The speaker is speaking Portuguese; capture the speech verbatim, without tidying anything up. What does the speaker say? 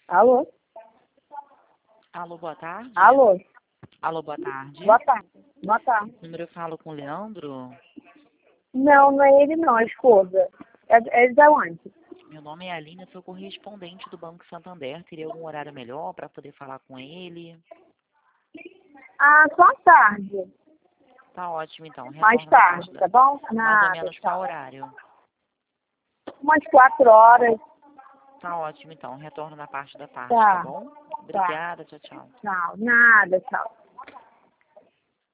Alô? Alô, boa tarde. Alô? Alô, boa tarde. Boa tarde. Boa tarde. Número eu falo com o Leandro. Não, não é ele não, a esposa. É, é de onde? Meu nome é Aline, eu sou correspondente do Banco Santander. Teria algum horário melhor para poder falar com ele? Ah, só à tarde. Tá ótimo, então. Mais Retorno na tarde, parte da... tá bom? Mais ou Nada, menos qual tchau. horário? Umas quatro horas. Tá ótimo, então. Retorno na parte da tarde, tá Tá, bom? tá. Obrigada, tchau, tchau. Tchau. Nada, tchau.